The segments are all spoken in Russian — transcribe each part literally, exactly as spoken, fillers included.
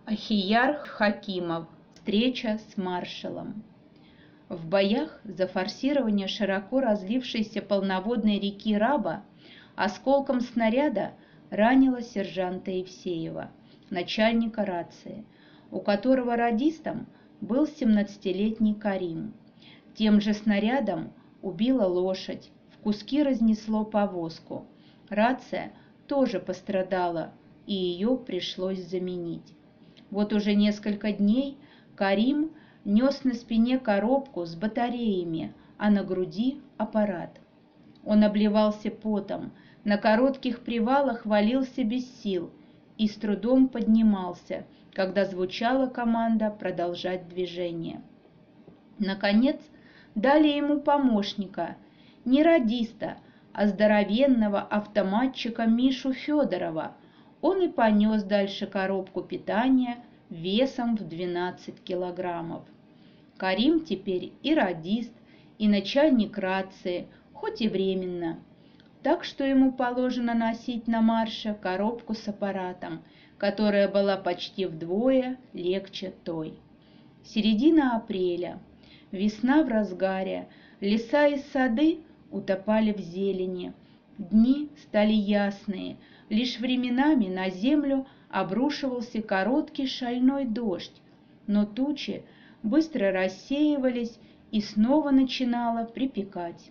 Ахияр Хакимов. Встреча с маршалом. В боях за форсирование широко разлившейся полноводной реки Раба осколком снаряда ранило сержанта Евсеева, начальника рации, у которого радистом был семнадцатилетний Карим. Тем же снарядом убила лошадь, в куски разнесло повозку. Рация тоже пострадала, и ее пришлось заменить. Вот уже несколько дней Карим нес на спине коробку с батареями, а на груди аппарат. Он обливался потом, на коротких привалах валился без сил и с трудом поднимался, когда звучала команда продолжать движение. Наконец дали ему помощника, не радиста, а здоровенного автоматчика Мишу Федорова. Он и понес дальше коробку питания весом в двенадцать килограммов. Карим теперь и радист, и начальник рации, хоть и временно. Так что ему положено носить на марше коробку с аппаратом, которая была почти вдвое легче той. Середина апреля. Весна в разгаре, леса и сады утопали в зелени. Дни стали ясные, лишь временами на землю обрушивался короткий шальной дождь, но тучи быстро рассеивались и снова начинало припекать.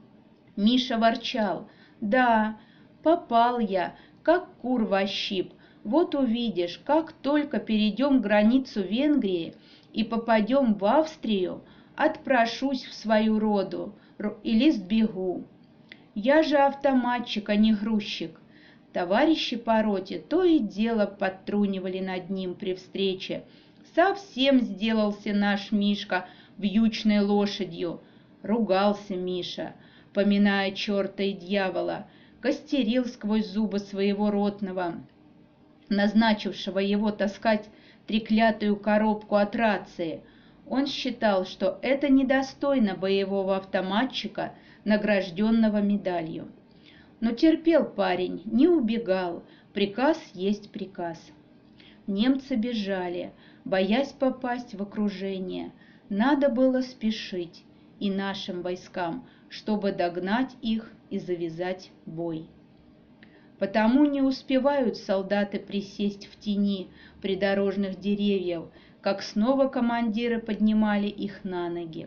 Миша ворчал: «Да, попал я, как кур во щип. Вот увидишь, как только перейдем границу Венгрии и попадем в Австрию, отпрошусь в свою роду или сбегу. Я же автоматчик, а не грузчик». Товарищи по роте то и дело подтрунивали над ним при встрече. «Совсем сделался наш Мишка вьючной лошадью», — ругался Миша, поминая черта и дьявола, костерил сквозь зубы своего ротного, назначившего его таскать треклятую коробку от рации. Он считал, что это недостойно боевого автоматчика, награжденного медалью. Но терпел парень, не убегал, приказ есть приказ. Немцы бежали, боясь попасть в окружение. Надо было спешить и нашим войскам, чтобы догнать их и завязать бой. Потому не успевают солдаты присесть в тени придорожных деревьев, как снова командиры поднимали их на ноги.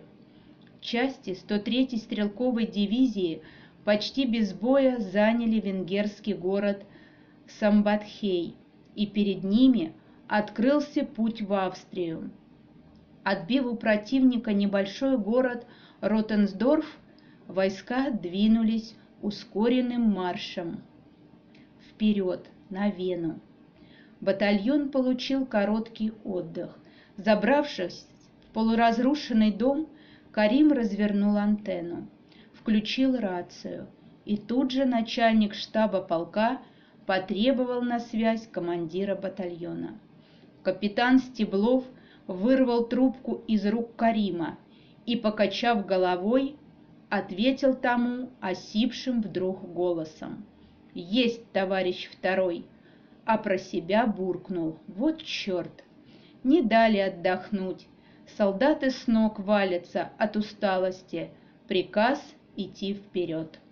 Части сто третьей стрелковой дивизии почти без боя заняли венгерский город Самбатхей, и перед ними открылся путь в Австрию. Отбив у противника небольшой город Ротенсдорф, войска двинулись ускоренным маршем вперед на Вену. Батальон получил короткий отдых. Забравшись в полуразрушенный дом, Карим развернул антенну, включил рацию, и тут же начальник штаба полка потребовал на связь командира батальона. Капитан Стеблов вырвал трубку из рук Карима и, покачав головой, ответил тому осипшим вдруг голосом: «Есть, товарищ второй», а про себя буркнул: «Вот черт!» Не дали отдохнуть. Солдаты с ног валятся от усталости. Приказ идти вперед.